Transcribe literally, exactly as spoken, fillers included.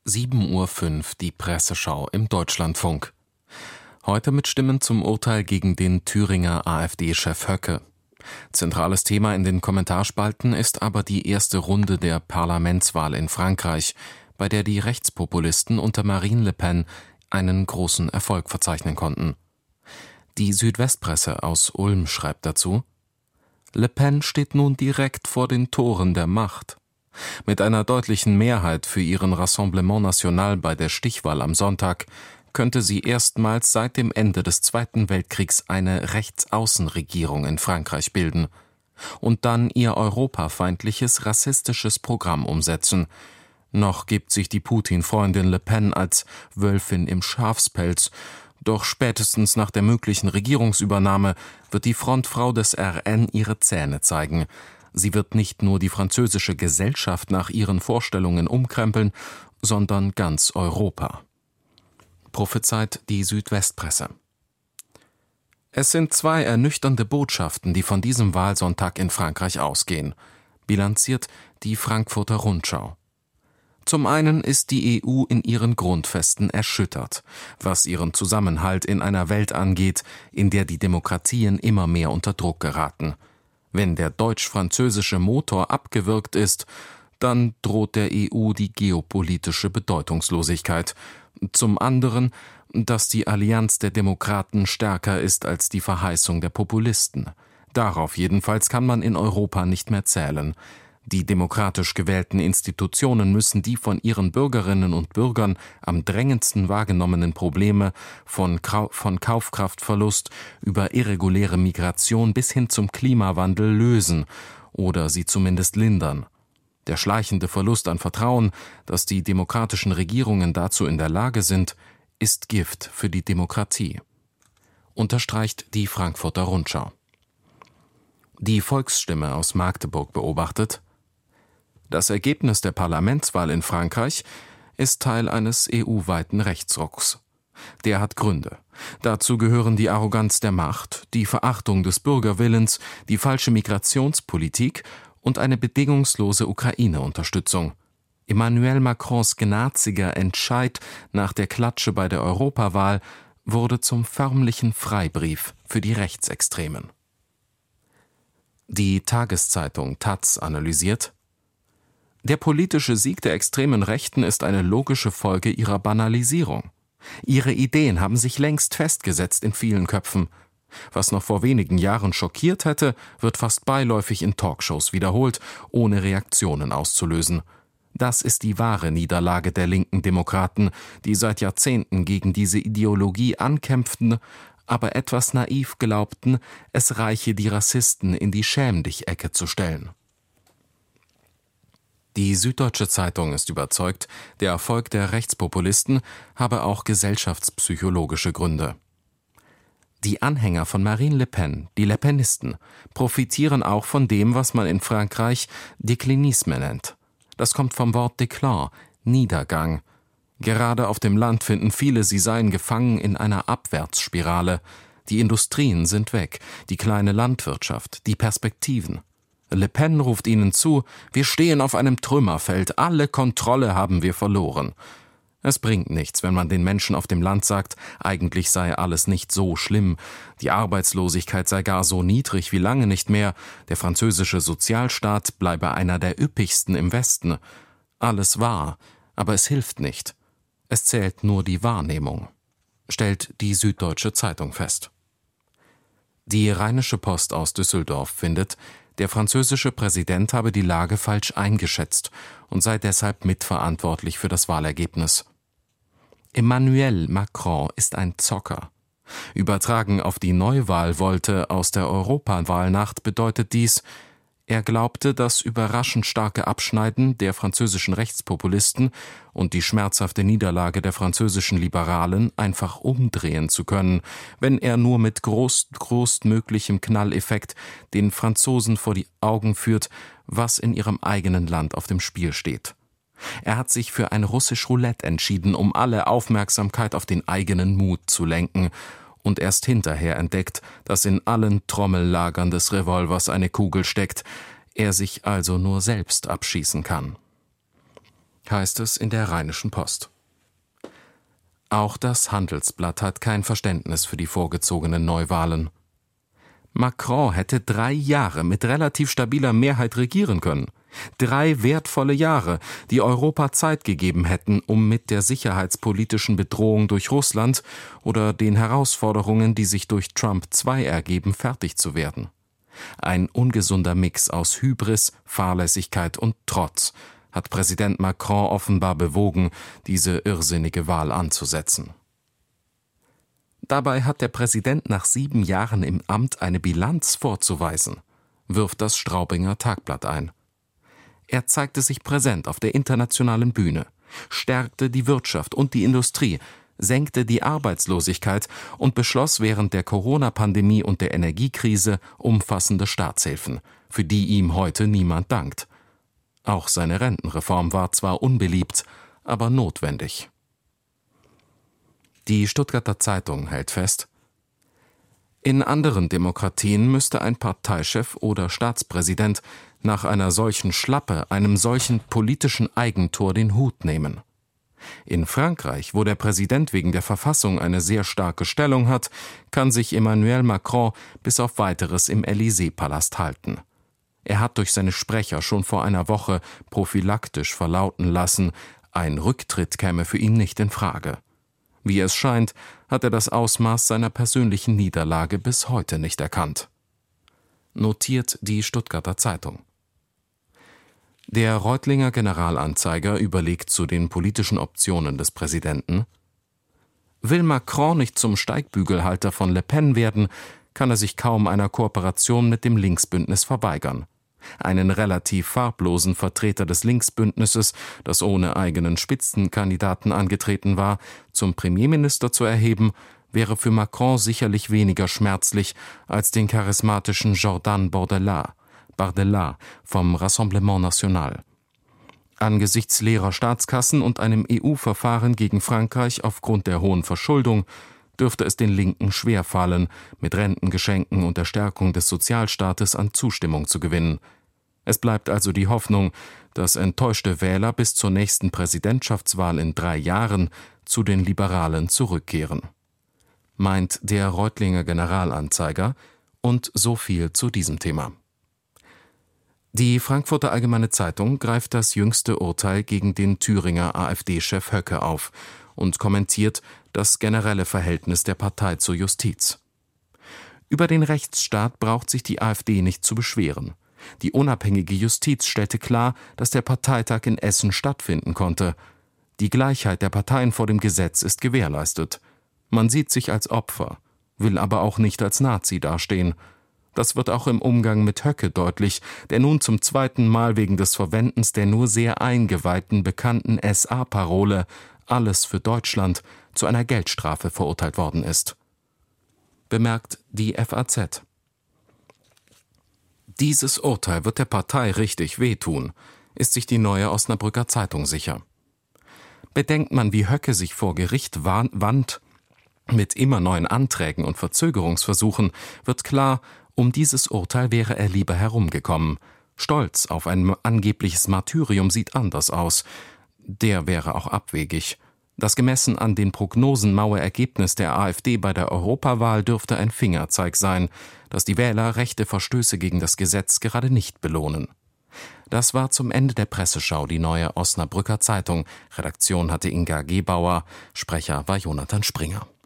sieben Uhr fünf die Presseschau im Deutschlandfunk. Heute mit Stimmen zum Urteil gegen den Thüringer AfD-Chef Höcke. Zentrales Thema in den Kommentarspalten ist aber die erste Runde der Parlamentswahl in Frankreich, bei der die Rechtspopulisten unter Marine Le Pen einen großen Erfolg verzeichnen konnten. Die Südwestpresse aus Ulm schreibt dazu: Le Pen steht nun direkt vor den Toren der Macht. Mit einer deutlichen Mehrheit für ihren Rassemblement National bei der Stichwahl am Sonntag könnte sie erstmals seit dem Ende des Zweiten Weltkriegs eine Rechtsaußenregierung in Frankreich bilden und dann ihr europafeindliches, rassistisches Programm umsetzen. Noch gibt sich die Putin-Freundin Le Pen als Wölfin im Schafspelz, doch spätestens nach der möglichen Regierungsübernahme wird die Frontfrau des R N ihre Zähne zeigen. Sie wird nicht nur die französische Gesellschaft nach ihren Vorstellungen umkrempeln, sondern ganz Europa. Prophezeit die Südwestpresse. Es sind zwei ernüchternde Botschaften, die von diesem Wahlsonntag in Frankreich ausgehen, bilanziert die Frankfurter Rundschau. Zum einen ist die E U in ihren Grundfesten erschüttert, was ihren Zusammenhalt in einer Welt angeht, in der die Demokratien immer mehr unter Druck geraten. Wenn der deutsch-französische Motor abgewürgt ist, dann droht der E U die geopolitische Bedeutungslosigkeit. Zum anderen, dass die Allianz der Demokraten stärker ist als die Verheißung der Populisten. Darauf jedenfalls kann man in Europa nicht mehr zählen. Die demokratisch gewählten Institutionen müssen die von ihren Bürgerinnen und Bürgern am drängendsten wahrgenommenen Probleme von, Kau- von Kaufkraftverlust über irreguläre Migration bis hin zum Klimawandel lösen oder sie zumindest lindern. Der schleichende Verlust an Vertrauen, dass die demokratischen Regierungen dazu in der Lage sind, ist Gift für die Demokratie, unterstreicht die Frankfurter Rundschau. Die Volksstimme aus Magdeburg beobachtet: Das Ergebnis der Parlamentswahl in Frankreich ist Teil eines E U-weiten Rechtsrucks. Der hat Gründe. Dazu gehören die Arroganz der Macht, die Verachtung des Bürgerwillens, die falsche Migrationspolitik und eine bedingungslose Ukraine-Unterstützung. Emmanuel Macrons gnadziger Entscheid nach der Klatsche bei der Europawahl wurde zum förmlichen Freibrief für die Rechtsextremen. Die Tageszeitung taz analysiert: Der politische Sieg der extremen Rechten ist eine logische Folge ihrer Banalisierung. Ihre Ideen haben sich längst festgesetzt in vielen Köpfen. Was noch vor wenigen Jahren schockiert hätte, wird fast beiläufig in Talkshows wiederholt, ohne Reaktionen auszulösen. Das ist die wahre Niederlage der linken Demokraten, die seit Jahrzehnten gegen diese Ideologie ankämpften, aber etwas naiv glaubten, es reiche, die Rassisten in die Schäm-dich-Ecke zu stellen. Die Süddeutsche Zeitung ist überzeugt, der Erfolg der Rechtspopulisten habe auch gesellschaftspsychologische Gründe. Die Anhänger von Marine Le Pen, die Le Penisten, profitieren auch von dem, was man in Frankreich Déclinisme nennt. Das kommt vom Wort Déclin, Niedergang. Gerade auf dem Land finden viele, sie seien gefangen in einer Abwärtsspirale. Die Industrien sind weg, die kleine Landwirtschaft, die Perspektiven. Le Pen ruft ihnen zu: Wir stehen auf einem Trümmerfeld, alle Kontrolle haben wir verloren. Es bringt nichts, wenn man den Menschen auf dem Land sagt, eigentlich sei alles nicht so schlimm, die Arbeitslosigkeit sei gar so niedrig wie lange nicht mehr, der französische Sozialstaat bleibe einer der üppigsten im Westen. Alles wahr, aber es hilft nicht. Es zählt nur die Wahrnehmung, stellt die Süddeutsche Zeitung fest. Die Rheinische Post aus Düsseldorf findet, der französische Präsident habe die Lage falsch eingeschätzt und sei deshalb mitverantwortlich für das Wahlergebnis. Emmanuel Macron ist ein Zocker. Übertragen auf die Neuwahlwolte aus der Europawahlnacht bedeutet dies: Er glaubte, das überraschend starke Abschneiden der französischen Rechtspopulisten und die schmerzhafte Niederlage der französischen Liberalen einfach umdrehen zu können, wenn er nur mit groß, größtmöglichem Knalleffekt den Franzosen vor die Augen führt, was in ihrem eigenen Land auf dem Spiel steht. Er hat sich für ein russisch Roulette entschieden, um alle Aufmerksamkeit auf den eigenen Mut zu lenken, und erst hinterher entdeckt, dass in allen Trommellagern des Revolvers eine Kugel steckt, er sich also nur selbst abschießen kann. heißt es in der Rheinischen Post. Auch das Handelsblatt hat kein Verständnis für die vorgezogenen Neuwahlen. Macron hätte drei Jahre mit relativ stabiler Mehrheit regieren können. Drei wertvolle Jahre, die Europa Zeit gegeben hätten, um mit der sicherheitspolitischen Bedrohung durch Russland oder den Herausforderungen, die sich durch Trump zwei ergeben, fertig zu werden. Ein ungesunder Mix aus Hybris, Fahrlässigkeit und Trotz hat Präsident Macron offenbar bewogen, diese irrsinnige Wahl anzusetzen. Dabei hat der Präsident nach sieben Jahren im Amt eine Bilanz vorzuweisen, wirft das Straubinger Tagblatt ein. Er zeigte sich präsent auf der internationalen Bühne, stärkte die Wirtschaft und die Industrie, senkte die Arbeitslosigkeit und beschloss während der Corona-Pandemie und der Energiekrise umfassende Staatshilfen, für die ihm heute niemand dankt. Auch seine Rentenreform war zwar unbeliebt, aber notwendig. Die Stuttgarter Zeitung hält fest: In anderen Demokratien müsste ein Parteichef oder Staatspräsident nach einer solchen Schlappe, einem solchen politischen Eigentor den Hut nehmen. In Frankreich, wo der Präsident wegen der Verfassung eine sehr starke Stellung hat, kann sich Emmanuel Macron bis auf Weiteres im Élysée-Palast halten. Er hat durch seine Sprecher schon vor einer Woche prophylaktisch verlauten lassen, ein Rücktritt käme für ihn nicht in Frage. Wie es scheint, hat er das Ausmaß seiner persönlichen Niederlage bis heute nicht erkannt. Notiert die Stuttgarter Zeitung. Der Reutlinger Generalanzeiger überlegt zu den politischen Optionen des Präsidenten: Will Macron nicht zum Steigbügelhalter von Le Pen werden, kann er sich kaum einer Kooperation mit dem Linksbündnis verweigern. Einen relativ farblosen Vertreter des Linksbündnisses, das ohne eigenen Spitzenkandidaten angetreten war, zum Premierminister zu erheben, wäre für Macron sicherlich weniger schmerzlich als den charismatischen Jordan Bardella, Bardella vom Rassemblement National. Angesichts leerer Staatskassen und einem E U-Verfahren gegen Frankreich aufgrund der hohen Verschuldung dürfte es den Linken schwerfallen, mit Rentengeschenken und der Stärkung des Sozialstaates an Zustimmung zu gewinnen. Es bleibt also die Hoffnung, dass enttäuschte Wähler bis zur nächsten Präsidentschaftswahl in drei Jahren zu den Liberalen zurückkehren. Meint der Reutlinger Generalanzeiger, und so viel zu diesem Thema. Die Frankfurter Allgemeine Zeitung greift das jüngste Urteil gegen den Thüringer AfD-Chef Höcke auf und kommentiert das generelle Verhältnis der Partei zur Justiz. Über den Rechtsstaat braucht sich die AfD nicht zu beschweren. Die unabhängige Justiz stellte klar, dass der Parteitag in Essen stattfinden konnte. Die Gleichheit der Parteien vor dem Gesetz ist gewährleistet. Man sieht sich als Opfer, will aber auch nicht als Nazi dastehen. Das wird auch im Umgang mit Höcke deutlich, der nun zum zweiten Mal wegen des Verwendens der nur sehr eingeweihten bekannten S A-Parole »Alles für Deutschland« zu einer Geldstrafe verurteilt worden ist. Bemerkt die F A Z. Dieses Urteil wird der Partei richtig wehtun, ist sich die Neue Osnabrücker Zeitung sicher. Bedenkt man, wie Höcke sich vor Gericht wand, mit immer neuen Anträgen und Verzögerungsversuchen, wird klar, um dieses Urteil wäre er lieber herumgekommen. Stolz auf ein angebliches Martyrium sieht anders aus. Der wäre auch abwegig. Das gemessen an den Prognosen maue Ergebnis der AfD bei der Europawahl dürfte ein Fingerzeig sein, dass die Wähler rechte Verstöße gegen das Gesetz gerade nicht belohnen. Das war zum Ende der Presseschau die Neue Osnabrücker Zeitung. Redaktion hatte Inga Gebauer, Sprecher war Jonathan Springer.